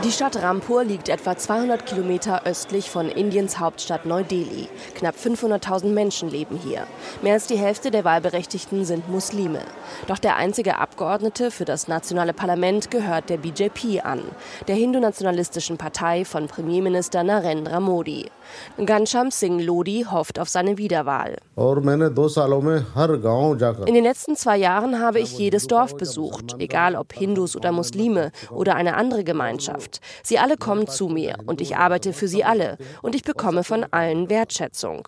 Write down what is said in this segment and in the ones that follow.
Die Stadt Rampur liegt etwa 200 Kilometer östlich von Indiens Hauptstadt Neu-Delhi. Knapp 500.000 Menschen leben hier. Mehr als die Hälfte der Wahlberechtigten sind Muslime. Doch der einzige Abgeordnete für das nationale Parlament gehört der BJP an, der hindu-nationalistischen Partei von Premierminister Narendra Modi. Ghanshyam Singh Lodhi hofft auf seine Wiederwahl. In den letzten 2 Jahren habe ich jedes Dorf besucht, egal ob Hindus oder Muslime oder eine andere Gemeinschaft. Sie alle kommen zu mir und ich arbeite für sie alle und ich bekomme von allen Wertschätzung.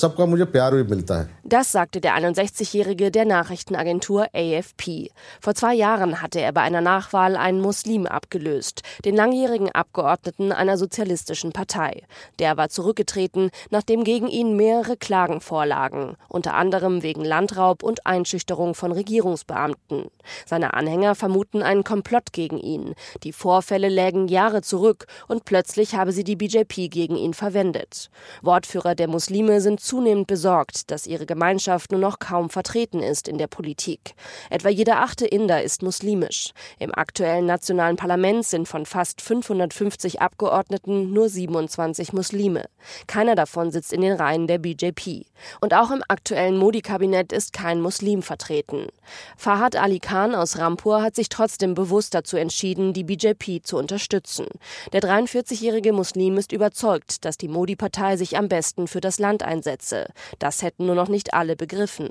Das sagte der 61-Jährige der Nachrichtenagentur AFP. Vor 2 Jahren hatte er bei einer Nachwahl einen Muslim abgelöst, den langjährigen Abgeordneten einer sozialistischen Partei. Der war zurückgetreten, nachdem gegen ihn mehrere Klagen vorlagen, unter anderem wegen Landraub und Einschüchterung von Regierungsbeamten. Seine Anhänger vermuten einen Komplott gegen ihn. Die Vorfälle lägen Jahre zurück und plötzlich habe sie die BJP gegen ihn verwendet. Wortführer der Muslime sind zunehmend besorgt, dass ihre Gemeinschaft nur noch kaum vertreten ist in der Politik. Etwa jeder 8. Inder ist muslimisch. Im aktuellen nationalen Parlament sind von fast 550 Abgeordneten nur 27 Muslime. Keiner davon sitzt in den Reihen der BJP. Und auch im aktuellen Modi-Kabinett ist kein Muslim vertreten. Fahad Ali Khan aus Rampur hat sich trotzdem bewusst dazu entschieden, die BJP zu unterstützen. Der 43-jährige Muslim ist überzeugt, dass die Modi-Partei sich am besten für das Land einsetze. Das hätten nur noch nicht alle begriffen.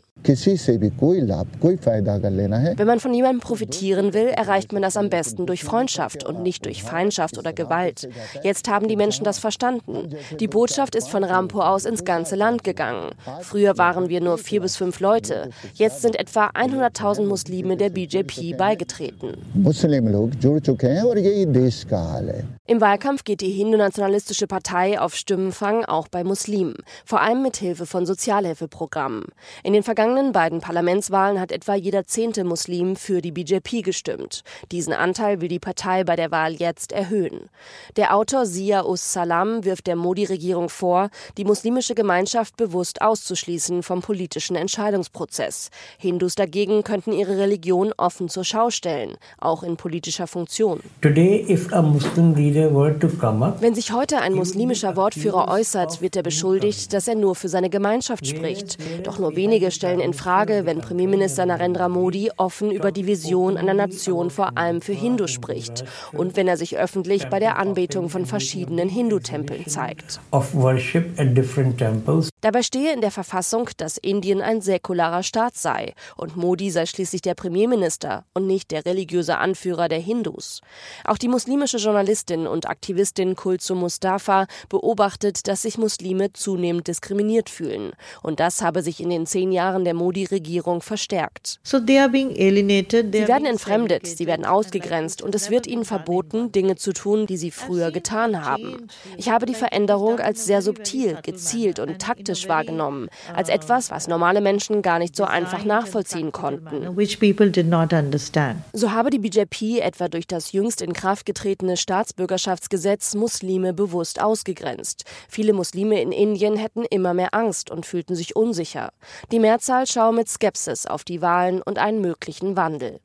Wenn man von jemandem profitieren will, erreicht man das am besten durch Freundschaft und nicht durch Feindschaft oder Gewalt. Jetzt haben die Menschen das verstanden. Die Botschaft ist von Rampur aus ins ganze Land gegangen. Früher waren wir nur 4 bis 5 Leute. Jetzt sind etwa 100.000 Muslime der BJP beigetreten. Im Wahlkampf geht die hindu-nationalistische Partei auf Stimmenfang auch bei Muslimen, vor allem mit Hilfe von Sozialhilfeprogrammen. In den vergangenen beiden Parlamentswahlen hat etwa jeder 10. Muslim für die BJP gestimmt. Diesen Anteil will die Partei bei der Wahl jetzt erhöhen. Der Autor Zia-us-Salam wirft der Modi-Regierung vor, die muslimische Gemeinschaft bewusst auszuschließen vom politischen Entscheidungsprozess. Hindus dagegen könnten ihre Religion offen zur Schau stellen, auch in politischer Funktion. Wenn sich heute ein muslimischer Wortführer äußert, wird er beschuldigt, dass er nur für seine Gemeinschaft spricht. Doch nur wenige stellen in Frage, wenn Premierminister Narendra Modi offen über die Vision einer Nation vor allem für Hindus spricht und wenn er sich öffentlich bei der Anbetung von verschiedenen Hindu-Tempeln zeigt. Dabei stehe in der Verfassung, dass Indien ein säkularer Staat sei und Modi sei schließlich der Premierminister und nicht der religiöse Anführer der Hindus. Auch die muslimische Journalistin und Aktivistin Kulsum Mustafa beobachtet, dass sich Muslime zunehmend diskriminiert fühlen. Und das habe sich in den 10 Jahren der Modi-Regierung verstärkt. Sie werden entfremdet, sie werden ausgegrenzt und es wird ihnen verboten, Dinge zu tun, die sie früher getan haben. Ich habe die Veränderung als sehr subtil, gezielt und taktisch wahrgenommen, als etwas, was normale Menschen gar nicht so einfach nachvollziehen konnten. So habe die BJP etwa durch das jüngst in Kraft getretene Staatsbürgerschaftsgesetz Muslime bewusst ausgegrenzt. Viele Muslime in Indien hätten immer mehr Angst und fühlten sich unsicher. Die Mehrzahl schaue mit Skepsis auf die Wahlen und einen möglichen Wandel.